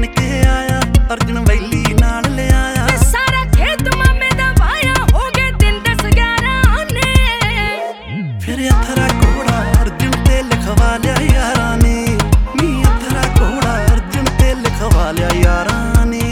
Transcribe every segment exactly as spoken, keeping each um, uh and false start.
ਬਣ ਕੇ ਆਇਆ ਅਰਜਨ ਵੈਲੀ ਨਾਲ ਲਿਆਇਆ ਸਾਰਾ ਖੇਤ ਮਾਮੇ ਦਾ ਵਾਇਆ ਹੋ ਗਏ ਦਿਨ ਦਸ ਗਿਆਰਾਂ ਨੇ ਫਿਰ ਅਥਰਾ ਘੋੜਾ ਅਰਜਨ ਤੇ ਲਿਖਵਾ ਲਿਆ ਯਾਰਾਂ ਨੇ ਨੀ ਅਥਰਾ ਘੋੜਾ ਅਰਜਨ ਤੇ ਲਿਖਵਾ ਲਿਆ ਯਾਰਾਂ ਨੇ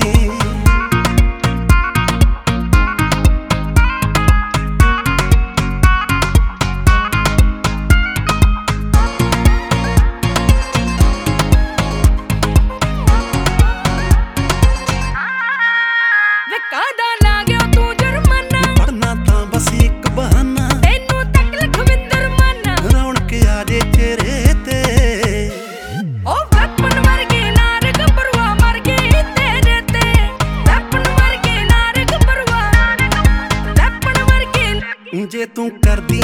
ਕਾਹਦਾ ਲਾ ਗਿਆ ਤੂੰ ਜੁਰਮਾਨਾ ਪੜਨਾ ਤਾਂ ਬਸ ਇੱਕ ਬਹਾਨਾ ਤੈਨੂੰ ਤੱਕ ਲਖਵਿੰਦਰ ਮਾਨਾ ਰੌਣਕ ਆ ਜੇ ਚਿਹਰੇ ਤੇ ਉਹ ਵੈਪਨ ਵਰਗੇ ਨਾਰ ਗੱਭਰੂਆ ਮਰ ਗਏ ਤੇਰੇ ਤੇ ਵੈਪਨ ਵਰਗੇ ਨਾਰ ਗੱਭਰੂਆ ਵੈਪਨ ਵਰਗੇ ਜੇ ਤੂੰ ਕਰਦੀ